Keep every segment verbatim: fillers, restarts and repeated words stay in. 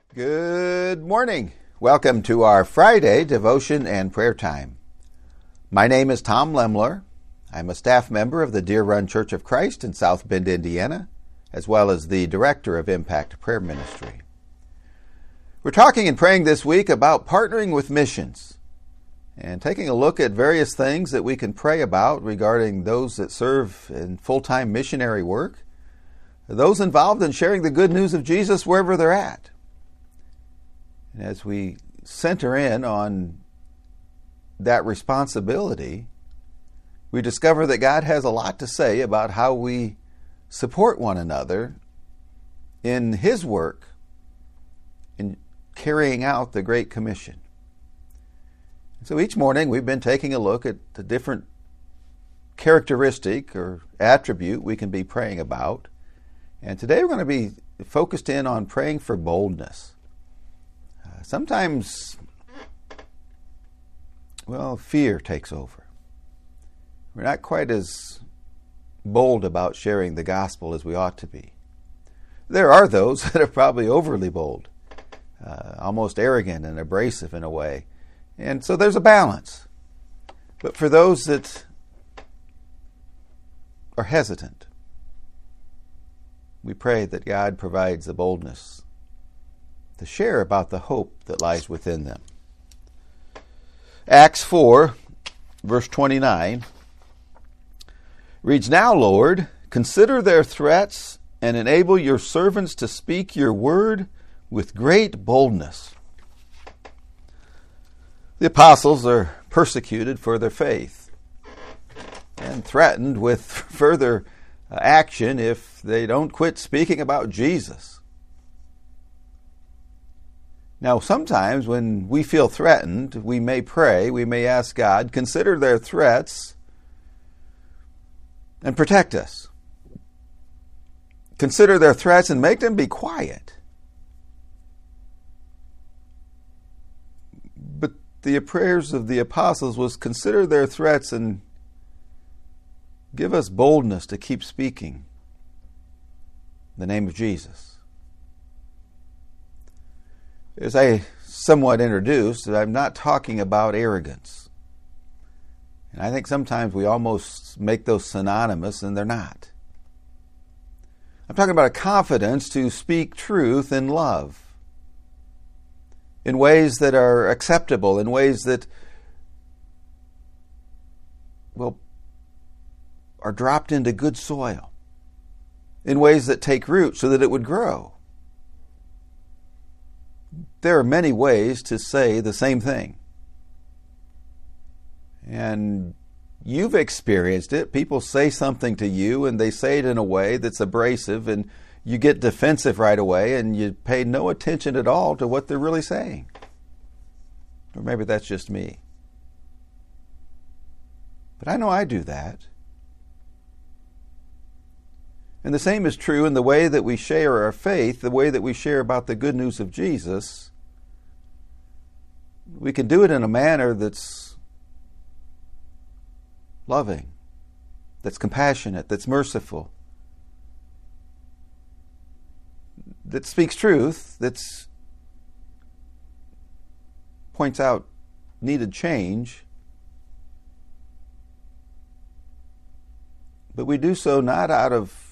Good morning. Welcome to our Friday devotion and prayer time. My name is Tom Lemler. I'm a staff member of the Deer Run Church of Christ in South Bend, Indiana, as well as the director of Impact Prayer Ministry. We're talking and praying this week about partnering with missions and taking a look at various things that we can pray about regarding those that serve in full-time missionary work, those involved in sharing the good news of Jesus wherever they're at. And as we center in on that responsibility, we discover that God has a lot to say about how we support one another in His work in carrying out the Great Commission. So each morning we've been taking a look at the different characteristic or attribute we can be praying about. And today we're going to be focused in on praying for boldness. Uh, sometimes, well, fear takes over. We're not quite as bold about sharing the gospel as we ought to be. There are those that are probably overly bold, uh, almost arrogant and abrasive in a way. And so there's a balance. But for those that are hesitant, we pray that God provides the boldness to share about the hope that lies within them. Acts four, verse twenty-nine, reads, "Now, Lord, consider their threats and enable your servants to speak your word with great boldness." The apostles are persecuted for their faith and threatened with further action if they don't quit speaking about Jesus. Now, sometimes when we feel threatened, we may pray, we may ask God, consider their threats and protect us. Consider their threats and make them be quiet. But the prayers of the apostles was consider their threats and give us boldness to keep speaking in the name of Jesus. As I somewhat introduced, I'm not talking about arrogance. And I think sometimes we almost make those synonymous, and they're not. I'm talking about a confidence to speak truth in love, in ways that are acceptable, in ways that, well, are dropped into good soil, in ways that take root so that it would grow. There are many ways to say the same thing. And you've experienced it. People say something to you and they say it in a way that's abrasive and you get defensive right away and you pay no attention at all to what they're really saying. Or maybe that's just me. But I know I do that. And the same is true in the way that we share our faith, the way that we share about the good news of Jesus. We can do it in a manner that's loving, that's compassionate, that's merciful, that speaks truth, that points out needed change. But we do so not out of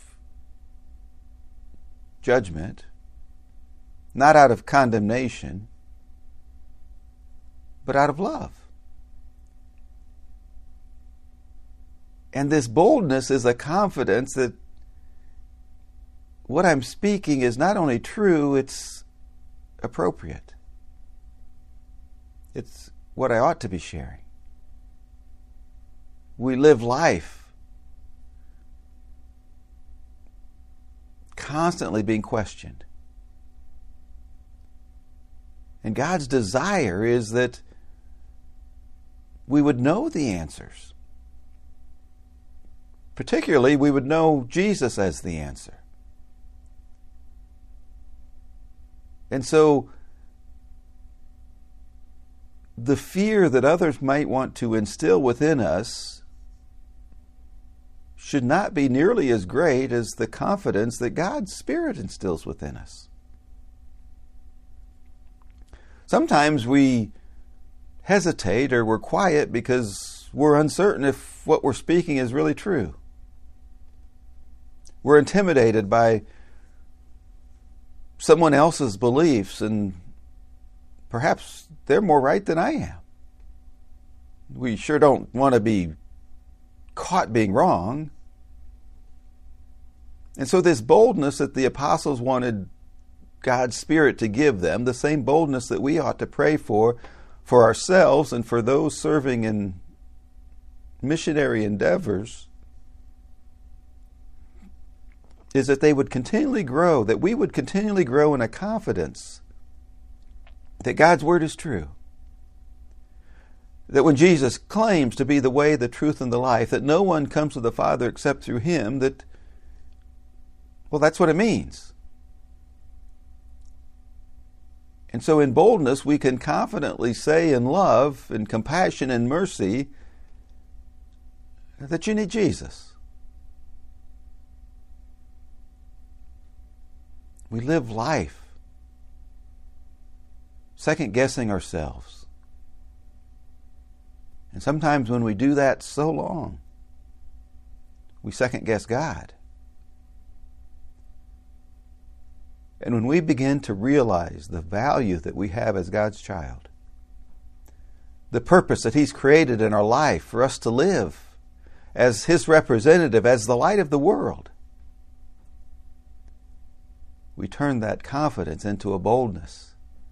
judgment, not out of condemnation, but out of love. And this boldness is a confidence that what I'm speaking is not only true, it's appropriate. It's what I ought to be sharing. We live life constantly being questioned. And God's desire is that we would know the answers. Particularly, we would know Jesus as the answer. And so, the fear that others might want to instill within us should not be nearly as great as the confidence that God's Spirit instills within us. Sometimes we hesitate or we're quiet because we're uncertain if what we're speaking is really true. We're intimidated by someone else's beliefs, and perhaps they're more right than I am. We sure don't want to be caught being wrong. And so this boldness that the apostles wanted God's Spirit to give them, the same boldness that we ought to pray for, for ourselves and for those serving in missionary endeavors, is that they would continually grow, that we would continually grow in a confidence that God's Word is true. That when Jesus claims to be the way, the truth, and the life, that no one comes to the Father except through Him, that, well, that's what it means. And so in boldness, we can confidently say in love and compassion and mercy that you need Jesus. We live life second-guessing ourselves. And sometimes when we do that so long, we second-guess God. And when we begin to realize the value that we have as God's child, the purpose that He's created in our life for us to live as His representative, as the light of the world, we turn that confidence into a boldness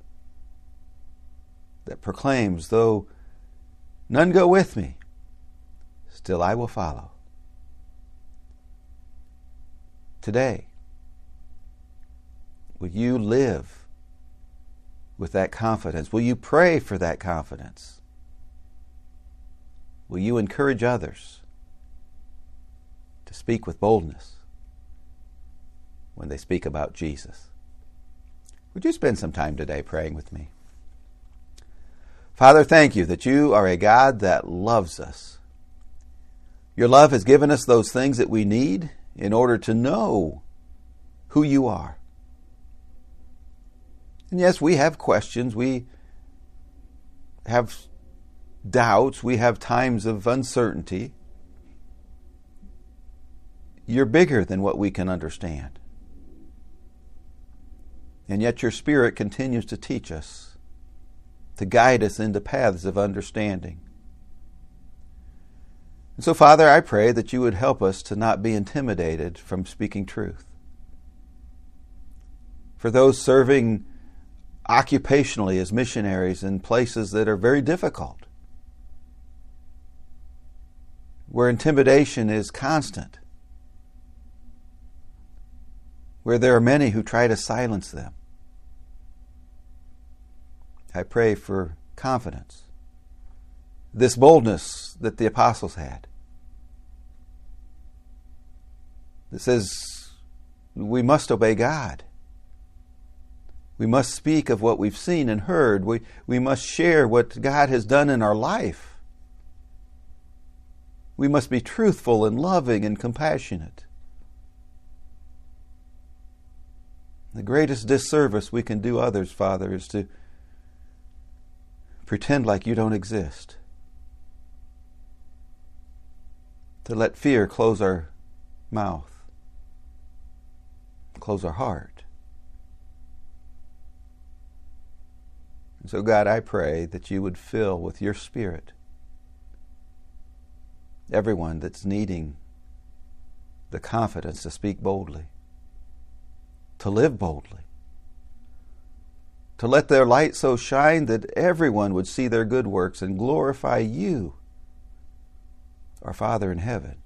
that proclaims, though none go with me, still I will follow. Today, will you live with that confidence? Will you pray for that confidence? Will you encourage others to speak with boldness when they speak about Jesus? Would you spend some time today praying with me? Father, thank you that you are a God that loves us. Your love has given us those things that we need in order to know who you are. And yes, we have questions, we have doubts, we have times of uncertainty. You're bigger than what we can understand. And yet your Spirit continues to teach us, to guide us into paths of understanding. And so, Father, I pray that you would help us to not be intimidated from speaking truth. For those serving occupationally as missionaries in places that are very difficult, where intimidation is constant, where there are many who try to silence them, I pray for confidence, this boldness that the apostles had, that says we must obey God. We must speak of what we've seen and heard. We, we must share what God has done in our life. We must be truthful and loving and compassionate. The greatest disservice we can do others, Father, is to pretend like you don't exist. To let fear close our mouth, close our heart. And so, God, I pray that you would fill with your Spirit everyone that's needing the confidence to speak boldly, to live boldly, to let their light so shine that everyone would see their good works and glorify you, our Father in heaven.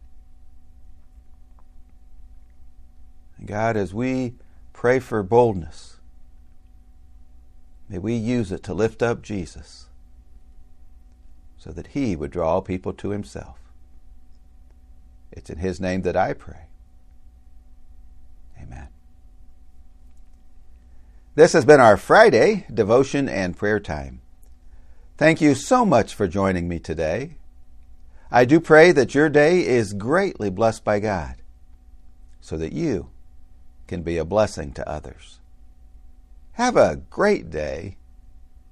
And God, as we pray for boldness, may we use it to lift up Jesus so that He would draw people to Himself. It's in His name that I pray. Amen. This has been our Friday devotion and prayer time. Thank you so much for joining me today. I do pray that your day is greatly blessed by God so that you can be a blessing to others. Have a great day,